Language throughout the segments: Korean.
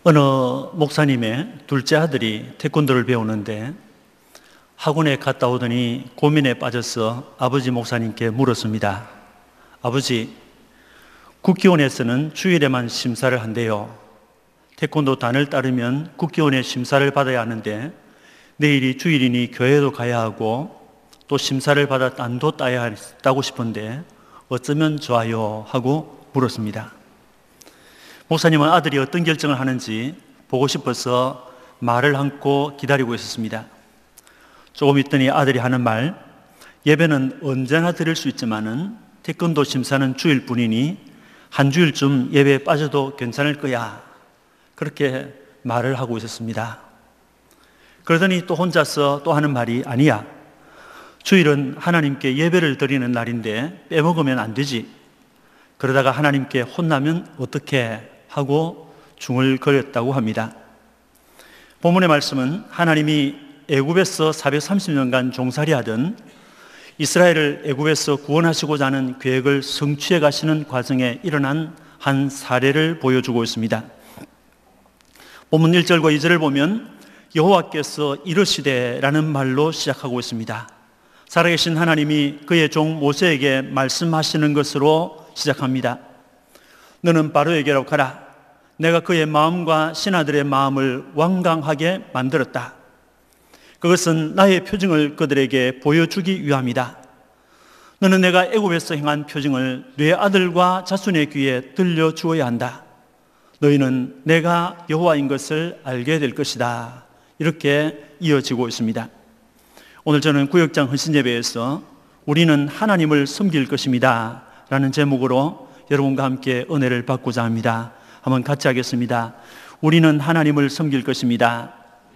어느 목사님의 둘째 아들이 태권도를 배우는데 학원에 갔다 오더니 고민에 빠져서 아버지 목사님께 물었습니다. 아버지, 국기원에서는 주일에만 심사를 한대요. 태권도 단을 따르면 국기원의 심사를 받아야 하는데 내일이 주일이니 교회도 가야 하고 또 심사를 받아 단도 따야 한다고 싶은데 어쩌면 좋아요? 하고 물었습니다. 목사님은 아들이 어떤 결정을 하는지 보고 싶어서 말을 안고 기다리고 있었습니다. 조금 있더니 아들이 하는 말, 예배는 언제나 드릴 수 있지만은 태권도 심사는 주일 뿐이니 한 주일쯤 예배에 빠져도 괜찮을 거야. 그렇게 말을 하고 있었습니다. 그러더니 또 혼자서 또 하는 말이, 아니야, 주일은 하나님께 예배를 드리는 날인데 빼먹으면 안 되지. 그러다가 하나님께 혼나면 어떡해 하고 중얼거렸다고 합니다. 본문의 말씀은 하나님이 애굽에서 430년간 종살이하던 이스라엘을 애굽에서 구원하시고자 하는 계획을 성취해 가시는 과정에 일어난 한 사례를 보여주고 있습니다. 본문 1절과 2절을 보면 여호와께서 이르시되라는 말로 시작하고 있습니다. 살아계신 하나님이 그의 종 모세에게 말씀하시는 것으로 시작합니다. 너는 바로에게로 가라. 내가 그의 마음과 신하들의 마음을 완강하게 만들었다. 그것은 나의 표징을 그들에게 보여주기 위함이다. 너는 내가 애굽에서 행한 표징을 네 아들과 자손의 귀에 들려주어야 한다. 너희는 내가 여호와인 것을 알게 될 것이다. 이렇게 이어지고 있습니다. 오늘 저는 구역장 헌신예배에서 우리는 하나님을 섬길 것입니다 라는 제목으로 여러분과 함께 은혜를 받고자 합니다. 한번 같이 하겠습니다. 우리는 하나님을 섬길 것입니다.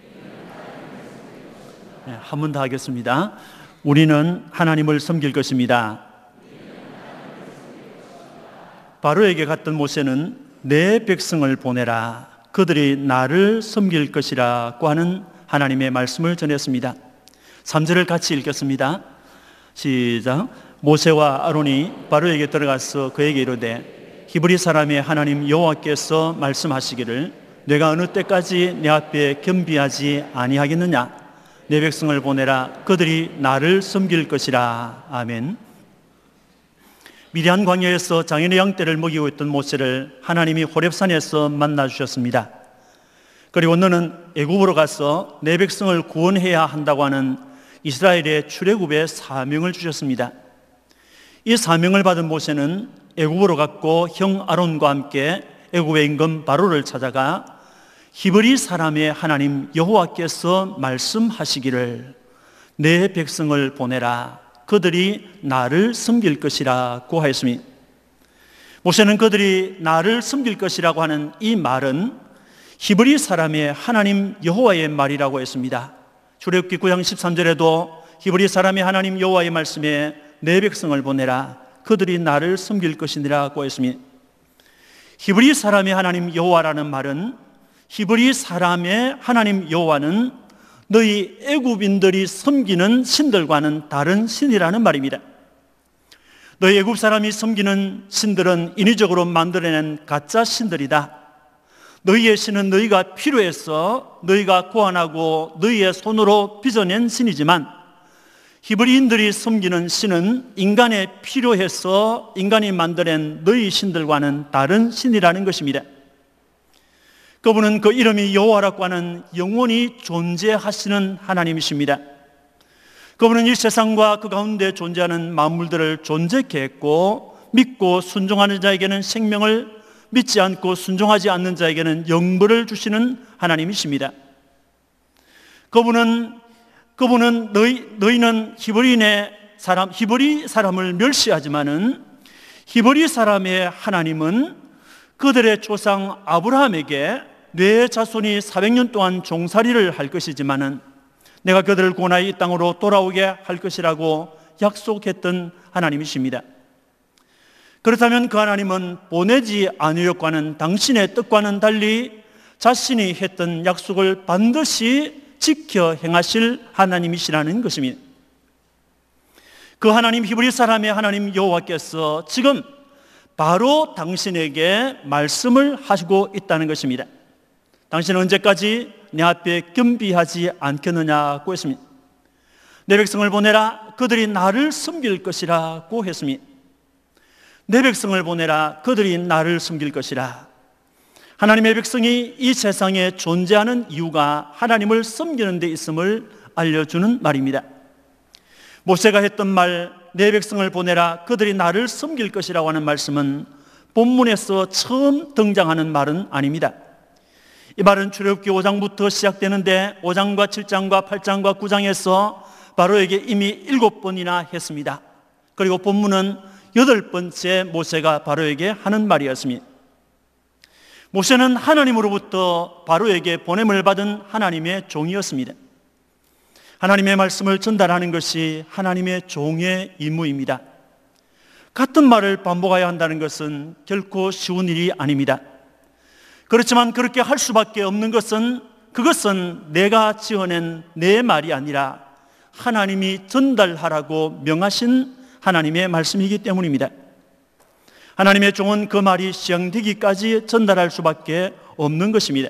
네, 한 번 더 하겠습니다. 우리는 하나님을 섬길 것입니다. 바로에게 갔던 모세는 내 백성을 보내라. 그들이 나를 섬길 것이라고 하는 하나님의 말씀을 전했습니다. 3절을 같이 읽겠습니다. 시작. 모세와 아론이 바로에게 들어가서 그에게 이르되 히브리 사람의 하나님 여호와께서 말씀하시기를 내가 어느 때까지 내 앞에 겸비하지 아니하겠느냐. 내 백성을 보내라. 그들이 나를 섬길 것이라. 아멘. 미디안 광야에서 장인의 양떼를 먹이고 있던 모세를 하나님이 호렙산에서 만나 주셨습니다. 그리고 너는 애굽으로 가서 내 백성을 구원해야 한다고 하는 이스라엘의 출애굽의 사명을 주셨습니다. 이 사명을 받은 모세는 애굽으로 갔고 형 아론과 함께 애굽의 임금 바로를 찾아가 히브리 사람의 하나님 여호와께서 말씀하시기를 내 백성을 보내라. 그들이 나를 섬길 것이라고 하였습니다. 모세는 그들이 나를 섬길 것이라고 하는 이 말은 히브리 사람의 하나님 여호와의 말이라고 했습니다. 출애굽기 9장 13절에도 히브리 사람의 하나님 여호와의 말씀에 내 백성을 보내라. 그들이 나를 섬길 것이니라고 했습니다. 히브리 사람의 하나님 여호와라는 말은 히브리 사람의 하나님 여호와는 너희 애굽인들이 섬기는 신들과는 다른 신이라는 말입니다. 너희 애굽 사람이 섬기는 신들은 인위적으로 만들어낸 가짜 신들이다. 너희의 신은 너희가 필요해서 너희가 고안하고 너희의 손으로 빚어낸 신이지만 히브리인들이 섬기는 신은 인간에 필요해서 인간이 만들어낸 너희 신들과는 다른 신이라는 것입니다. 그분은 그 이름이 여호와라고 하는 영원히 존재하시는 하나님이십니다. 그분은 이 세상과 그 가운데 존재하는 만물들을 존재케 했고 믿고 순종하는 자에게는 생명을, 믿지 않고 순종하지 않는 자에게는 영벌을 주시는 하나님이십니다. 그분은 너희는 히브리 사람을 멸시하지만은 히브리 사람의 하나님은 그들의 조상 아브라함에게 내 자손이 400년 동안 종살이를 할 것이지만은 내가 그들을 구원하여 이 땅으로 돌아오게 할 것이라고 약속했던 하나님이십니다. 그렇다면 그 하나님은 보내지 않으려고는 당신의 뜻과는 달리 자신이 했던 약속을 반드시 지켜 행하실 하나님이시라는 것입니다. 그 하나님, 히브리 사람의 하나님 여호와께서 지금 바로 당신에게 말씀을 하시고 있다는 것입니다. 당신은 언제까지 내 앞에 겸비하지 않겠느냐고 했습니다. 내 백성을 보내라, 그들이 나를 섬길 것이라고 했습니다. 내 백성을 보내라, 그들이 나를 섬길 것이라. 하나님의 백성이 이 세상에 존재하는 이유가 하나님을 섬기는 데 있음을 알려주는 말입니다. 모세가 했던 말, 내 백성을 보내라, 그들이 나를 섬길 것이라고 하는 말씀은 본문에서 처음 등장하는 말은 아닙니다. 이 말은 출애굽기 5장부터 시작되는데 5장과 7장과 8장과 9장에서 바로에게 이미 7번이나 했습니다. 그리고 본문은 8번째 모세가 바로에게 하는 말이었습니다. 모세는 하나님으로부터 바로에게 보냄을 받은 하나님의 종이었습니다. 하나님의 말씀을 전달하는 것이 하나님의 종의 임무입니다. 같은 말을 반복해야 한다는 것은 결코 쉬운 일이 아닙니다. 그렇지만 그렇게 할 수밖에 없는 것은 그것은 내가 지어낸 내 말이 아니라 하나님이 전달하라고 명하신 하나님의 말씀이기 때문입니다. 하나님의 종은 그 말이 시행되기까지 전달할 수밖에 없는 것입니다.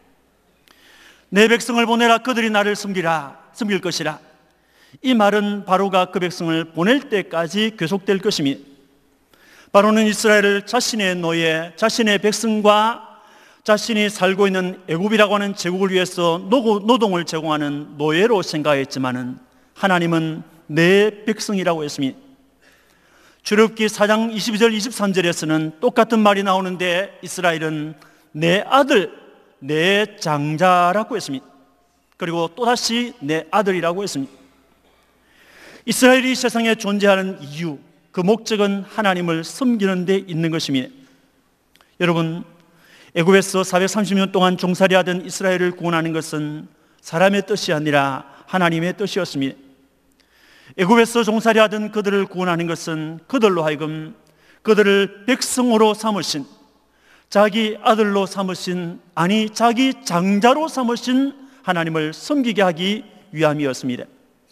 내 백성을 보내라, 그들이 나를 섬길 것이라. 이 말은 바로가 그 백성을 보낼 때까지 계속될 것입니다. 바로는 이스라엘을 자신의 노예, 자신의 백성과 자신이 살고 있는 애굽이라고 하는 제국을 위해서 노동을 제공하는 노예로 생각했지만은 하나님은 내 백성이라고 했습니다. 출애굽기 4장 22절 23절에서는 똑같은 말이 나오는데 이스라엘은 내 아들, 내 장자라고 했습니다. 그리고 또다시 내 아들이라고 했습니다. 이스라엘이 세상에 존재하는 이유, 그 목적은 하나님을 섬기는 데 있는 것입니다. 여러분, 애굽에서 430년 동안 종살이하던 이스라엘을 구원하는 것은 사람의 뜻이 아니라 하나님의 뜻이었습니다. 애굽에서 종살이하던 그들을 구원하는 것은 그들로 하여금 그들을 백성으로 삼으신, 자기 아들로 삼으신, 아니 자기 장자로 삼으신 하나님을 섬기게 하기 위함이었습니다.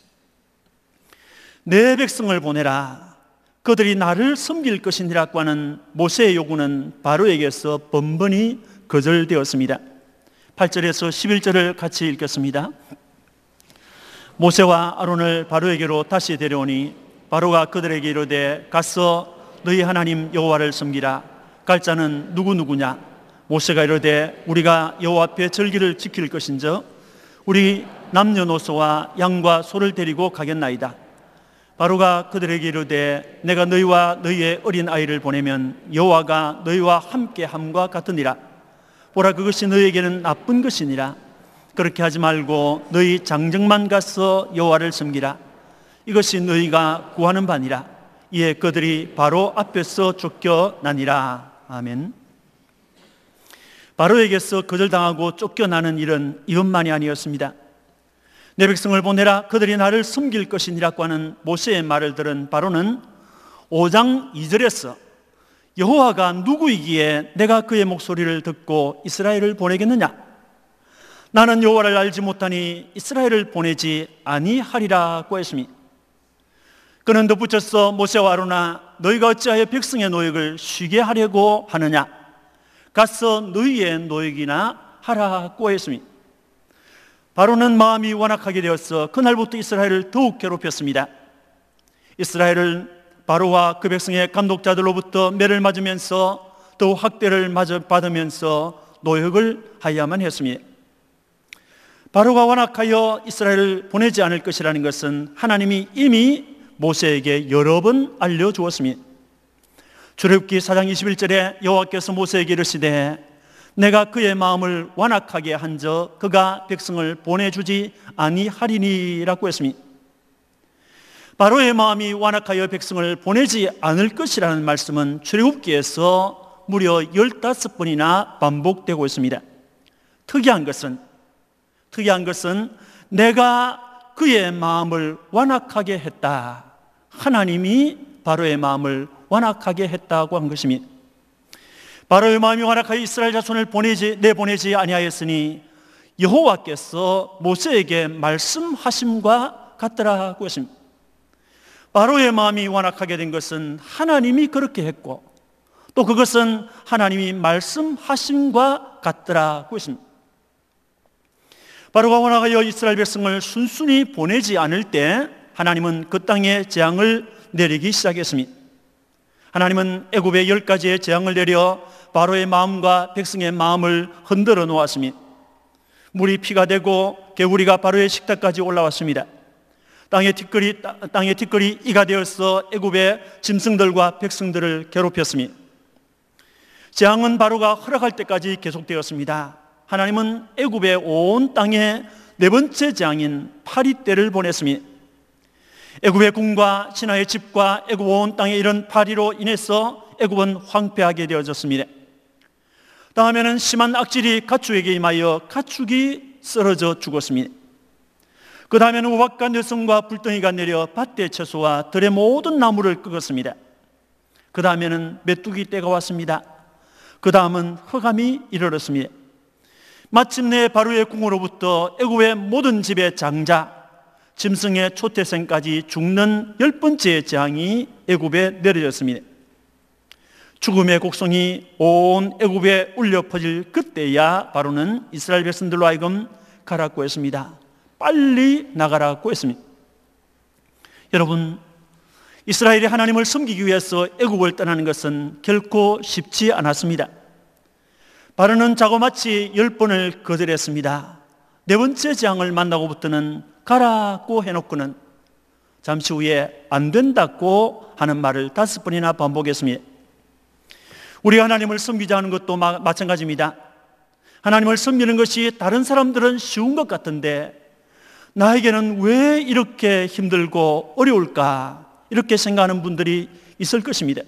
내 백성을 보내라, 그들이 나를 섬길 것이니라고 하는 모세의 요구는 바로에게서 번번이 거절되었습니다. 8절에서 11절을 같이 읽겠습니다. 모세와 아론을 바로에게로 다시 데려오니 바로가 그들에게 이르되 가서 너희 하나님 여호와를 섬기라. 갈 자는 누구냐? 모세가 이르되 우리가 여호와 앞에 절기를 지킬 것인저 우리 남녀노소와 양과 소를 데리고 가겠나이다. 바로가 그들에게 이르되 내가 너희와 너희의 어린 아이를 보내면 여호와가 너희와 함께함과 같으니라. 보라, 그것이 너희에게는 나쁜 것이니라. 그렇게 하지 말고 너희 장정만 가서 여호와를 섬기라. 이것이 너희가 구하는 바니라. 이에 그들이 바로 앞에서 쫓겨나니라. 아멘. 바로에게서 거절당하고 쫓겨나는 일은 이것만이 아니었습니다. 내 백성을 보내라, 그들이 나를 섬길 것이니라고 하는 모세의 말을 들은 바로는 5장 2절에서 여호와가 누구이기에 내가 그의 목소리를 듣고 이스라엘을 보내겠느냐? 나는 여호와를 알지 못하니 이스라엘을 보내지 아니하리라고 했습니다. 그는 덧붙여서 모세와 아론아, 너희가 어찌하여 백성의 노역을 쉬게 하려고 하느냐? 가서 너희의 노역이나 하라고 했습니다. 바로는 마음이 완악하게 되어서 그날부터 이스라엘을 더욱 괴롭혔습니다. 이스라엘은 바로와 그 백성의 감독자들로부터 매를 맞으면서 또 학대를 받으면서 노역을 하야만 했습니다. 바로가 완악하여 이스라엘을 보내지 않을 것이라는 것은 하나님이 이미 모세에게 여러 번 알려주었습니다. 출애굽기 4장 21절에 여호와께서 모세에게 이르시되 내가 그의 마음을 완악하게 한저 그가 백성을 보내주지 아니하리니라고 했습니다. 바로의 마음이 완악하여 백성을 보내지 않을 것이라는 말씀은 출애굽기에서 무려 15번이나 반복되고 있습니다. 특이한 것은 내가 그의 마음을 완악하게 했다. 하나님이 바로의 마음을 완악하게 했다고 한 것입니다. 바로의 마음이 완악하여 이스라엘 자손을 내보내지 아니하였으니 여호와께서 모세에게 말씀하심과 같더라고 했습니다. 바로의 마음이 완악하게 된 것은 하나님이 그렇게 했고 또 그것은 하나님이 말씀하심과 같더라고 했습니다. 바로가 원하여 이스라엘 백성을 순순히 보내지 않을 때 하나님은 그 땅에 재앙을 내리기 시작했습니다. 하나님은 애굽에 10가지의 재앙을 내려 바로의 마음과 백성의 마음을 흔들어 놓았습니다. 물이 피가 되고 개구리가 바로의 식탁까지 올라왔습니다. 땅의 티끌이 이가 되어서 애굽의 짐승들과 백성들을 괴롭혔습니다. 재앙은 바로가 허락할 때까지 계속되었습니다. 하나님은 애굽의 온 땅에 네 번째 재앙인 파리떼를 보냈습니다. 애굽의 궁과 신하의 집과 애굽 온 땅에 이런 파리로 인해서 애굽은 황폐하게 되어졌습니다. 다음에는 심한 악질이 가축에게 임하여 가축이 쓰러져 죽었습니다. 그 다음에는 우박과 뇌성과 불덩이가 내려 밭의 채소와 들의 모든 나무를 끄었습니다. 그 다음에는 메뚜기 때가 왔습니다. 그 다음은 흑암이 이르렀습니다. 마침내 바로의 궁으로부터 애굽의 모든 집의 장자, 짐승의 초태생까지 죽는 10번째 재앙이 애굽에 내려졌습니다. 죽음의 곡성이 온 애굽에 울려 퍼질 그때야 바로는 이스라엘 백성들로 하여금 가라고 했습니다. 빨리 나가라고 했습니다. 여러분, 이스라엘이 하나님을 섬기기 위해서 애굽을 떠나는 것은 결코 쉽지 않았습니다. 바로는 자고마치 10번을 거절했습니다. 네 번째 재앙을 만나고부터는 가라고 해놓고는 잠시 후에 안 된다고 하는 말을 5번이나 반복했습니다. 우리가 하나님을 섬기자 하는 것도 마찬가지입니다. 하나님을 섬기는 것이 다른 사람들은 쉬운 것 같은데 나에게는 왜 이렇게 힘들고 어려울까, 이렇게 생각하는 분들이 있을 것입니다.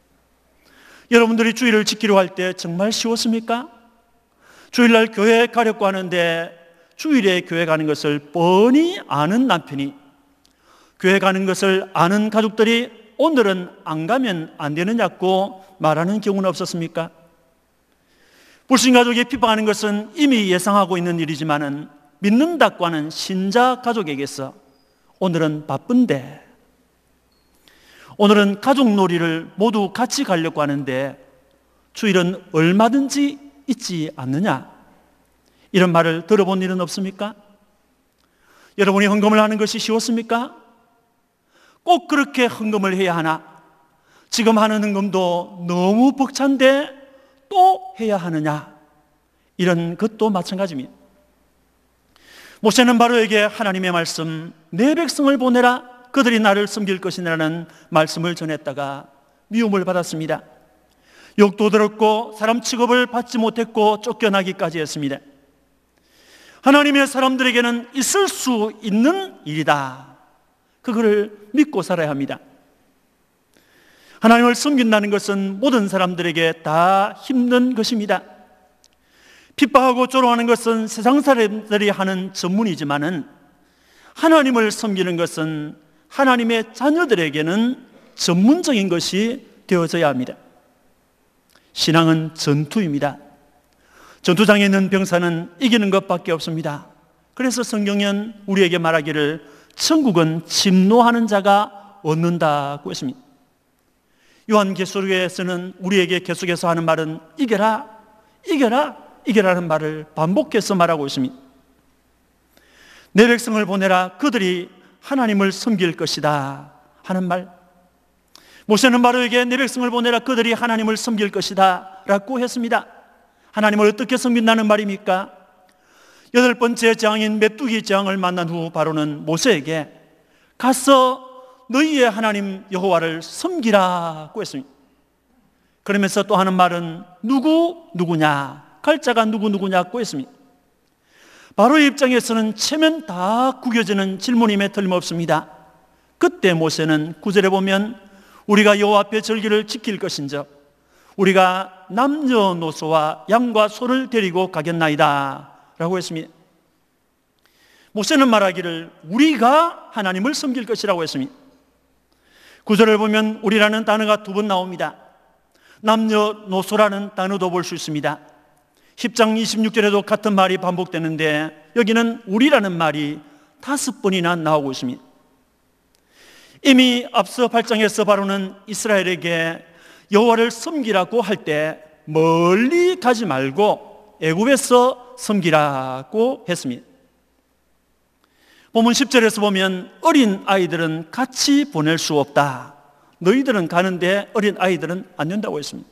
여러분들이 주일을 지키려 할 때 정말 쉬웠습니까? 주일날 교회 가려고 하는데 주일에 교회 가는 것을 뻔히 아는 남편이, 교회 가는 것을 아는 가족들이 오늘은 안 가면 안 되느냐고 말하는 경우는 없었습니까? 불신가족이 핍박하는 것은 이미 예상하고 있는 일이지만은 믿는다고 하는 신자 가족에게서 오늘은 바쁜데, 오늘은 가족놀이를 모두 같이 가려고 하는데 주일은 얼마든지 있지 않느냐, 이런 말을 들어본 일은 없습니까? 여러분이 헌금을 하는 것이 쉬웠습니까? 꼭 그렇게 헌금을 해야 하나? 지금 하는 헌금도 너무 벅찬데 또 해야 하느냐? 이런 것도 마찬가지입니다. 모세는 바로에게 하나님의 말씀, 내 백성을 보내라, 그들이 나를 섬길 것이라는 말씀을 전했다가 미움을 받았습니다. 욕도 들었고 사람 취급을 받지 못했고 쫓겨나기까지 했습니다. 하나님의 사람들에게는 있을 수 있는 일이다, 그거를 믿고 살아야 합니다. 하나님을 섬긴다는 것은 모든 사람들에게 다 힘든 것입니다. 핍박하고 조롱하는 것은 세상 사람들이 하는 전문이지만은 하나님을 섬기는 것은 하나님의 자녀들에게는 전문적인 것이 되어져야 합니다. 신앙은 전투입니다. 전투장에 있는 병사는 이기는 것밖에 없습니다. 그래서 성경은 우리에게 말하기를 천국은 침노하는 자가 얻는다고 했습니다. 요한계시록에서는 우리에게 계속해서 하는 말은 이겨라, 이겨라, 이겨라는 말을 반복해서 말하고 있습니다. 내 백성을 보내라, 그들이 하나님을 섬길 것이다 하는 말. 모세는 바로에게 내 백성을 보내라, 그들이 하나님을 섬길 것이다 라고 했습니다. 하나님을 어떻게 섬긴다는 말입니까? 8번째 재앙인 메뚜기 재앙을 만난 후 바로는 모세에게 가서 너희의 하나님 여호와를 섬기라고 했습니다. 그러면서 또 하는 말은 누구냐, 갈 자가 누구냐고 했습니다. 바로의 입장에서는 체면 다 구겨지는 질문임에 틀림없습니다. 그때 모세는 9절에 보면 우리가 여호와 앞에 절기를 지킬 것인즉 우리가 남녀노소와 양과 소를 데리고 가겠나이다 라고 했습니다. 모세는 말하기를 우리가 하나님을 섬길 것이라고 했습니다. 9절을 보면 우리라는 단어가 2번 나옵니다. 남녀노소라는 단어도 볼 수 있습니다. 10장 26절에도 같은 말이 반복되는데 여기는 우리라는 말이 5번이나 나오고 있습니다. 이미 앞서 8장에서 바로는 이스라엘에게 여호와를 섬기라고 할 때 멀리 가지 말고 애굽에서 섬기라고 했습니다. 본문 10절에서 보면 어린 아이들은 같이 보낼 수 없다. 너희들은 가는데 어린 아이들은 안 된다고 했습니다.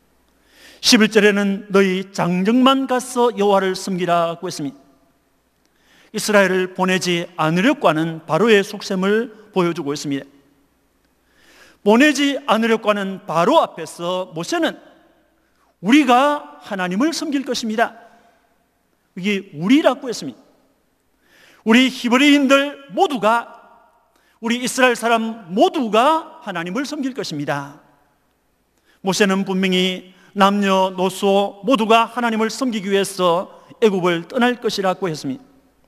11절에는 너희 장정만 가서 여호와를 섬기라고 했습니다. 이스라엘을 보내지 않으려고 하는 바로의 속셈을 보여주고 있습니다. 보내지 않으려고 하는 바로 앞에서 모세는 우리가 하나님을 섬길 것입니다. 이게 우리라고 했습니다. 우리 히브리인들 모두가, 우리 이스라엘 사람 모두가 하나님을 섬길 것입니다. 모세는 분명히 남녀노소 모두가 하나님을 섬기기 위해서 애굽을 떠날 것이라고 했습니다.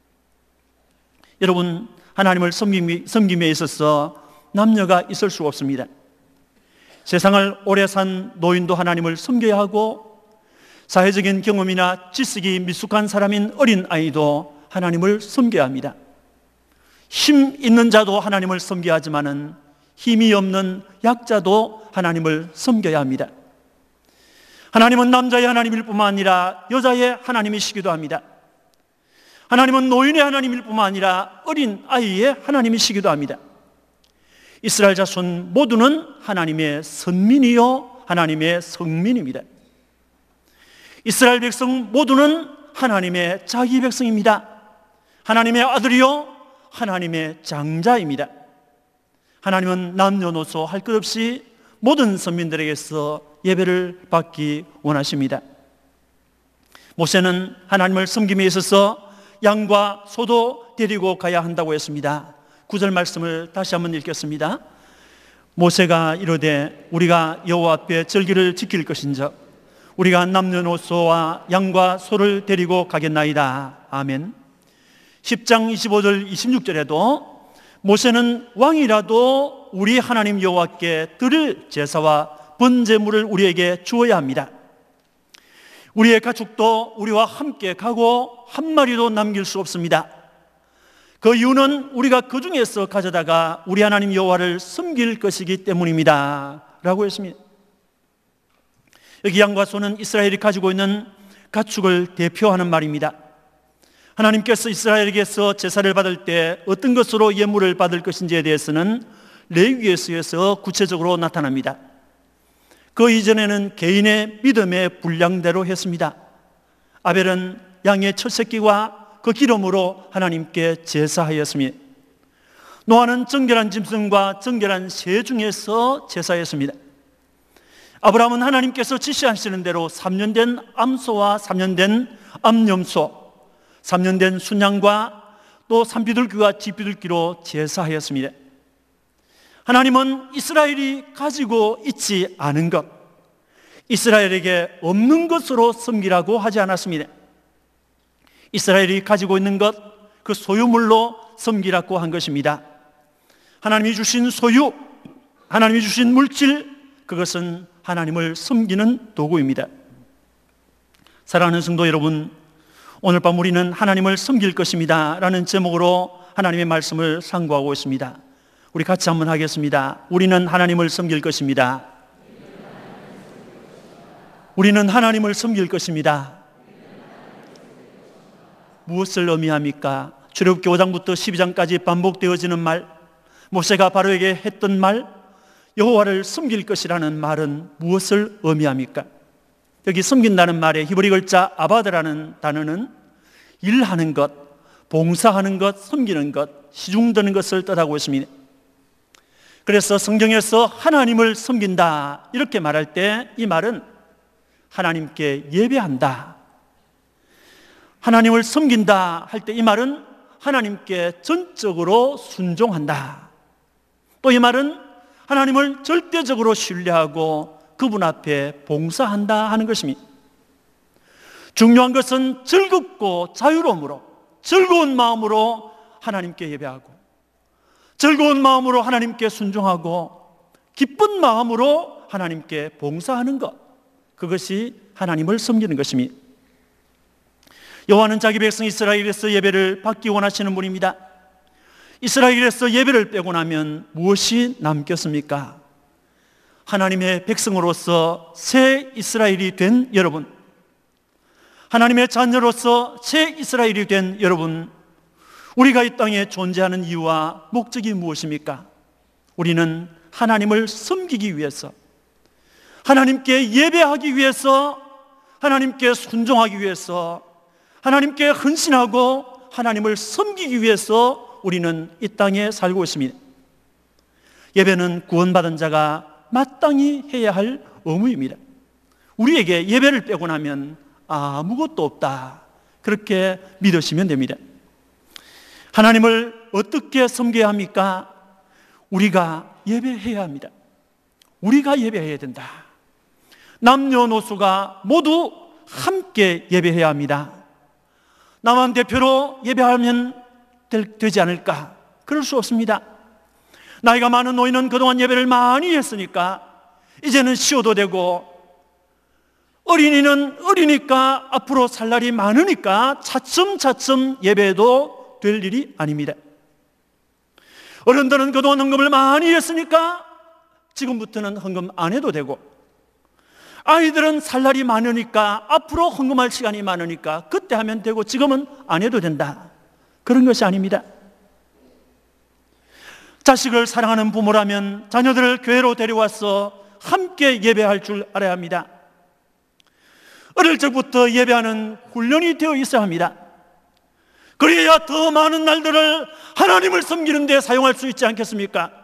여러분, 하나님을 섬김에 있어서 남녀가 있을 수 없습니다. 세상을 오래 산 노인도 하나님을 섬겨야 하고, 사회적인 경험이나 지식이 미숙한 사람인 어린아이도 하나님을 섬겨야 합니다. 힘 있는 자도 하나님을 섬겨야 하지만은 힘이 없는 약자도 하나님을 섬겨야 합니다. 하나님은 남자의 하나님일 뿐만 아니라 여자의 하나님이시기도 합니다. 하나님은 노인의 하나님일 뿐만 아니라 어린 아이의 하나님이시기도 합니다. 이스라엘 자손 모두는 하나님의 선민이요 하나님의 성민입니다. 이스라엘 백성 모두는 하나님의 자기 백성입니다. 하나님의 아들이요 하나님의 장자입니다. 하나님은 남녀노소 할 것 없이 모든 선민들에게서 예배를 받기 원하십니다. 모세는 하나님을 섬김에 있어서 양과 소도 데리고 가야 한다고 했습니다. 9절 말씀을 다시 한번 읽겠습니다. 모세가 이르되 우리가 여호와 앞에 절기를 지킬 것인즉 우리가 남녀노소와 양과 소를 데리고 가겠나이다. 아멘. 10장 25절 26절에도 모세는 왕이라도 우리 하나님 여호와께 드릴 제사와 번제물을 우리에게 주어야 합니다. 우리의 가축도 우리와 함께 가고 한 마리도 남길 수 없습니다. 그 이유는 우리가 그 중에서 가져다가 우리 하나님 여호와를 섬길 것이기 때문입니다 라고 했습니다. 여기 양과 소는 이스라엘이 가지고 있는 가축을 대표하는 말입니다. 하나님께서 이스라엘에게서 제사를 받을 때 어떤 것으로 예물을 받을 것인지에 대해서는 레위기에서 구체적으로 나타납니다. 그 이전에는 개인의 믿음의 분량대로 했습니다. 아벨은 양의 첫 새끼와 그 기름으로 하나님께 제사하였습니다. 노아는 정결한 짐승과 정결한 새 중에서 제사했습니다. 아브라함은 하나님께서 지시하시는 대로 3년 된 암소와 3년 된 암염소, 3년 된 순양과 또 산비둘기와 쥐비둘기로 제사하였습니다. 하나님은 이스라엘이 가지고 있지 않은 것, 이스라엘에게 없는 것으로 섬기라고 하지 않았습니다. 이스라엘이 가지고 있는 것, 그 소유물로 섬기라고 한 것입니다. 하나님이 주신 소유, 하나님이 주신 물질, 그것은 하나님을 섬기는 도구입니다. 사랑하는 성도 여러분, 오늘 밤 우리는 하나님을 섬길 것입니다 라는 제목으로 하나님의 말씀을 상고하고 있습니다. 우리 같이 한번 하겠습니다. 우리는 하나님을 섬길 것입니다. 우리는 하나님을 섬길 것입니다. 무엇을 의미합니까? 출애굽기 5장부터 12장까지 반복되어지는 말, 모세가 바로에게 했던 말, 여호와를 섬길 것이라는 말은 무엇을 의미합니까? 여기 섬긴다는 말의 히브리 글자 아바드라는 단어는 일하는 것, 봉사하는 것, 섬기는 것, 시중드는 것을 뜻하고 있습니다. 그래서 성경에서 하나님을 섬긴다 이렇게 말할 때 이 말은 하나님께 예배한다, 하나님을 섬긴다 할 때 이 말은 하나님께 전적으로 순종한다, 또 이 말은 하나님을 절대적으로 신뢰하고 그분 앞에 봉사한다 하는 것입니다. 중요한 것은 즐겁고 자유로움으로, 즐거운 마음으로 하나님께 예배하고, 즐거운 마음으로 하나님께 순종하고, 기쁜 마음으로 하나님께 봉사하는 것, 그것이 하나님을 섬기는 것입니다. 여호와는 자기 백성 이스라엘에서 예배를 받기 원하시는 분입니다. 이스라엘에서 예배를 빼고 나면 무엇이 남겠습니까? 하나님의 백성으로서 새 이스라엘이 된 여러분, 하나님의 자녀로서 새 이스라엘이 된 여러분, 우리가 이 땅에 존재하는 이유와 목적이 무엇입니까? 우리는 하나님을 섬기기 위해서, 하나님께 예배하기 위해서, 하나님께 순종하기 위해서, 하나님께 헌신하고 하나님을 섬기기 위해서 우리는 이 땅에 살고 있습니다. 예배는 구원받은 자가 마땅히 해야 할 의무입니다. 우리에게 예배를 빼고 나면 아무것도 없다, 그렇게 믿으시면 됩니다. 하나님을 어떻게 섬겨야 합니까? 우리가 예배해야 합니다. 우리가 예배해야 된다. 남녀노소가 모두 함께 예배해야 합니다. 나만 대표로 예배하면 되지 않을까? 그럴 수 없습니다. 나이가 많은 노인은 그동안 예배를 많이 했으니까 이제는 쉬어도 되고, 어린이는 어리니까 앞으로 살 날이 많으니까 차츰차츰 예배도 될 일이 아닙니다. 어른들은 그동안 헌금을 많이 했으니까 지금부터는 헌금 안 해도 되고, 아이들은 살 날이 많으니까 앞으로 헌금할 시간이 많으니까 그때 하면 되고 지금은 안 해도 된다, 그런 것이 아닙니다. 자식을 사랑하는 부모라면 자녀들을 교회로 데려와서 함께 예배할 줄 알아야 합니다. 어릴 적부터 예배하는 훈련이 되어 있어야 합니다. 그래야 더 많은 날들을 하나님을 섬기는 데 사용할 수 있지 않겠습니까?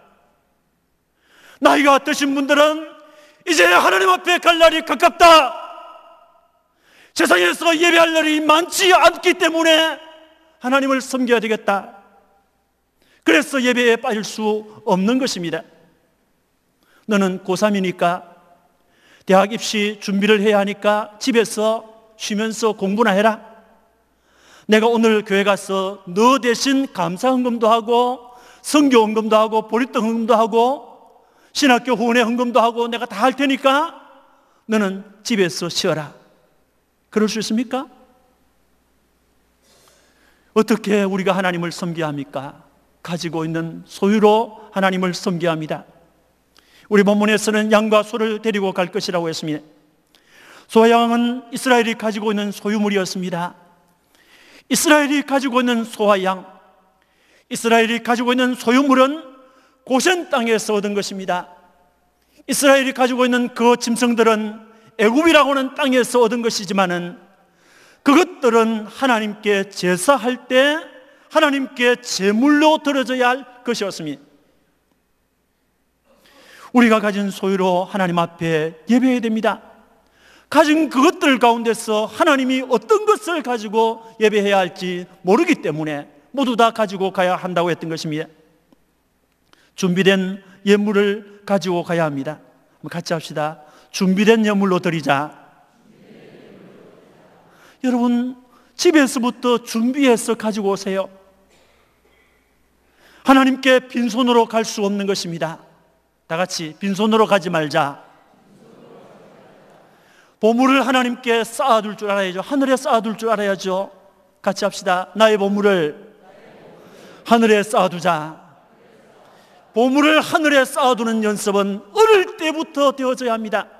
나이가 드신 분들은 이제 하나님 앞에 갈 날이 가깝다, 세상에서 예배할 날이 많지 않기 때문에 하나님을 섬겨야 되겠다, 그래서 예배에 빠질 수 없는 것입니다. 너는 고3이니까 대학 입시 준비를 해야 하니까 집에서 쉬면서 공부나 해라. 내가 오늘 교회 가서 너 대신 감사헌금도 하고 선교 헌금도 하고 보리떡 헌금도 하고 신학교 후원회 헌금도 하고 내가 다 할 테니까 너는 집에서 쉬어라. 그럴 수 있습니까? 어떻게 우리가 하나님을 섬겨야 합니까? 가지고 있는 소유로 하나님을 섬겨야 합니다. 우리 본문에서는 양과 소를 데리고 갈 것이라고 했습니다. 소와 양은 이스라엘이 가지고 있는 소유물이었습니다. 이스라엘이 가지고 있는 소와 양, 이스라엘이 가지고 있는 소유물은 고센 땅에서 얻은 것입니다. 이스라엘이 가지고 있는 그 짐승들은 애굽이라고 하는 땅에서 얻은 것이지만은 그것들은 하나님께 제사할 때 하나님께 제물로 드려져야 할 것이었습니다. 우리가 가진 소유로 하나님 앞에 예배해야 됩니다. 가진 그것들 가운데서 하나님이 어떤 것을 가지고 예배해야 할지 모르기 때문에 모두 다 가지고 가야 한다고 했던 것입니다. 준비된 예물을 가지고 가야 합니다. 같이 합시다. 준비된 예물로 드리자. 여러분, 집에서부터 준비해서 가지고 오세요. 하나님께 빈손으로 갈 수 없는 것입니다. 다 같이 빈손으로 가지 말자. 보물을 하나님께 쌓아둘 줄 알아야죠. 하늘에 쌓아둘 줄 알아야죠. 같이 합시다. 나의 보물을 하늘에 쌓아두자. 보물을 하늘에 쌓아두는 연습은 어릴 때부터 되어져야 합니다.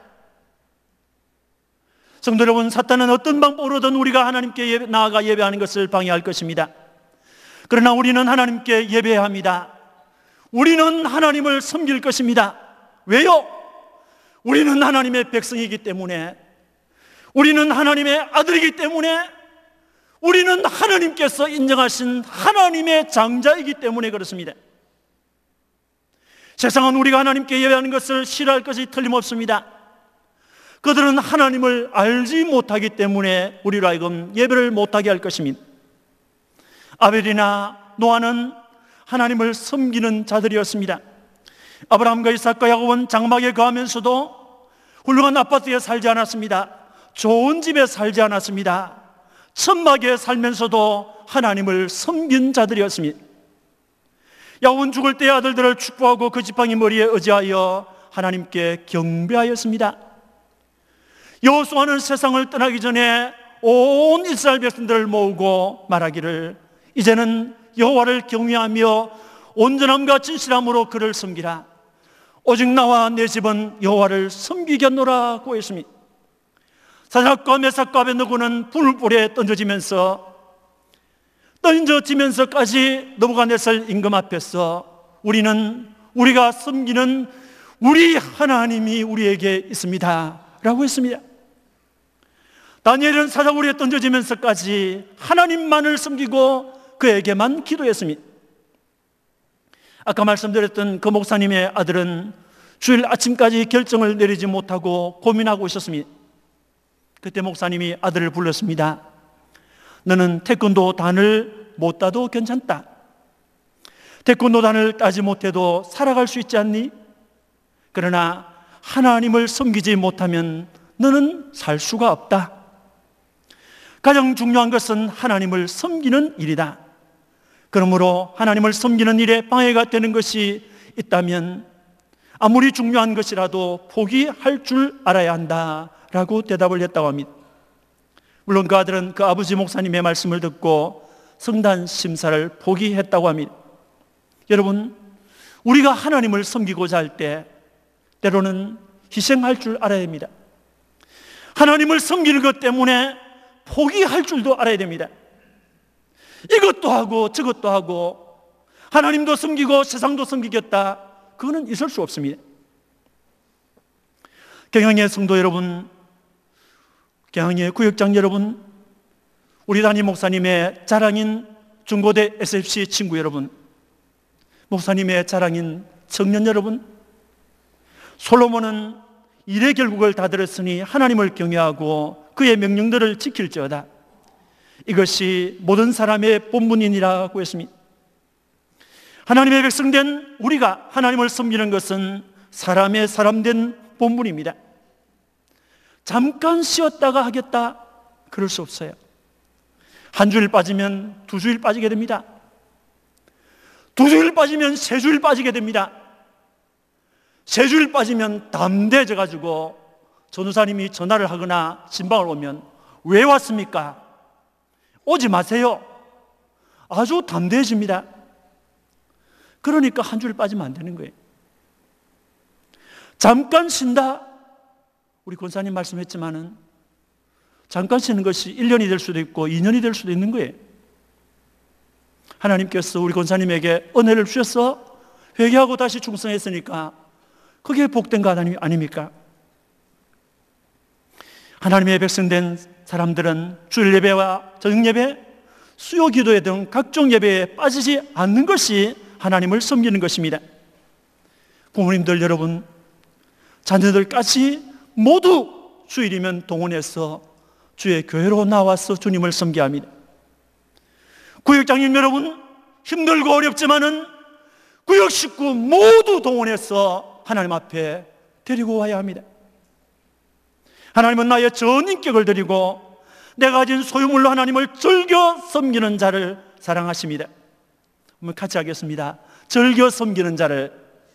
성도 여러분, 사탄은 어떤 방법으로든 우리가 하나님께 나아가 예배하는 것을 방해할 것입니다. 그러나 우리는 하나님께 예배해야 합니다. 우리는 하나님을 섬길 것입니다. 왜요? 우리는 하나님의 백성이기 때문에, 우리는 하나님의 아들이기 때문에, 우리는 하나님께서 인정하신 하나님의 장자이기 때문에 그렇습니다. 세상은 우리가 하나님께 예배하는 것을 싫어할 것이 틀림없습니다. 그들은 하나님을 알지 못하기 때문에 우리로 하여금 예배를 못하게 할 것입니다. 아벨이나 노아는 하나님을 섬기는 자들이었습니다. 아브라함과 이삭과 야곱은 장막에 거하면서도 훌륭한 아파트에 살지 않았습니다. 좋은 집에 살지 않았습니다. 천막에 살면서도 하나님을 섬긴 자들이었습니다. 야곱은 죽을 때의 아들들을 축복하고 그 지팡이 머리에 의지하여 하나님께 경배하였습니다. 여호수아는 세상을 떠나기 전에 온 이스라엘 백성들을 모으고 말하기를 이제는 여호와를 경외하며 온전함과 진실함으로 그를 섬기라. 오직 나와 내 집은 여호와를 섬기겠노라고 했습니다. 사드락과 메삭과 아벳느고는 불불에 던져지면서 던져지면서까지 느부갓네살 임금 앞에서 우리가 섬기는 우리 하나님이 우리에게 있습니다 라고 했습니다. 다니엘은 사자굴에 던져지면서까지 하나님만을 섬기고 그에게만 기도했습니다. 아까 말씀드렸던 그 목사님의 아들은 주일 아침까지 결정을 내리지 못하고 고민하고 있었습니다. 그때 목사님이 아들을 불렀습니다. 너는 태권도 단을 못 따도 괜찮다. 태권도 단을 따지 못해도 살아갈 수 있지 않니? 그러나 하나님을 섬기지 못하면 너는 살 수가 없다. 가장 중요한 것은 하나님을 섬기는 일이다. 그러므로 하나님을 섬기는 일에 방해가 되는 것이 있다면 아무리 중요한 것이라도 포기할 줄 알아야 한다라고 대답을 했다고 합니다. 물론 그 아들은 그 아버지 목사님의 말씀을 듣고 성단 심사를 포기했다고 합니다. 여러분, 우리가 하나님을 섬기고자 할 때 때로는 희생할 줄 알아야 합니다. 하나님을 섬기는 것 때문에 포기할 줄도 알아야 됩니다. 이것도 하고 저것도 하고 하나님도 섬기고 세상도 섬기겠다, 그거는 있을 수 없습니다. 경영의 성도 여러분, 경영의 구역장 여러분, 우리 담임 목사님의 자랑인 중고대 SFC 친구 여러분, 목사님의 자랑인 청년 여러분, 솔로몬은 일의 결국을 다 들었으니 하나님을 경외하고 그의 명령들을 지킬지어다. 이것이 모든 사람의 본분이라고 했습니다. 하나님의 백성된 우리가 하나님을 섬기는 것은 사람의 사람된 본분입니다. 잠깐 쉬었다가 하겠다, 그럴 수 없어요. 한 주일 빠지면 두 주일 빠지게 됩니다. 두 주일 빠지면 세 주일 빠지게 됩니다. 세 주일 빠지면 담대해져가지고 전도사님이 전화를 하거나 신방을 오면 왜 왔습니까? 오지 마세요. 아주 담대해집니다. 그러니까 한 주일 빠지면 안 되는 거예요. 잠깐 쉰다, 우리 권사님 말씀했지만은 잠깐 쉬는 것이 1년이 될 수도 있고 2년이 될 수도 있는 거예요. 하나님께서 우리 권사님에게 은혜를 주셔서 회개하고 다시 충성했으니까 그게 복된 거 아닙니까? 하나님의 백성된 사람들은 주일 예배와 저녁 예배, 수요 기도회 등 각종 예배에 빠지지 않는 것이 하나님을 섬기는 것입니다. 부모님들 여러분, 자녀들까지 모두 주일이면 동원해서 주의 교회로 나와서 주님을 섬겨야 합니다. 구역장님 여러분, 힘들고 어렵지만은 구역 식구 모두 동원해서 하나님 앞에 데리고 와야 합니다. 하나님은 나의 전 인격을 드리고 내가 가진 소유물로 하나님을 즐겨 섬기는 자를 사랑하십니다. 한번 같이 하겠습니다. 즐겨 섬기는 자를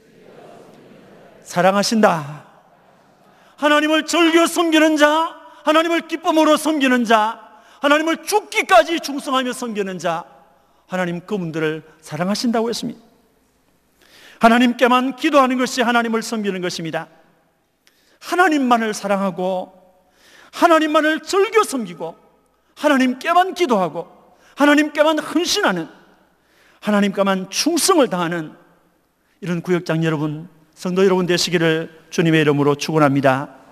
사랑하신다. 하나님을 즐겨 섬기는 자, 하나님을 기쁨으로 섬기는 자, 하나님을 죽기까지 충성하며 섬기는 자, 하나님 그분들을 사랑하신다고 했습니다. 하나님께만 기도하는 것이 하나님을 섬기는 것입니다. 하나님만을 사랑하고 하나님만을 즐겨 섬기고 하나님께만 기도하고 하나님께만 헌신하는, 하나님께만 충성을 다하는 이런 구역장 여러분, 성도 여러분 되시기를 주님의 이름으로 축원합니다.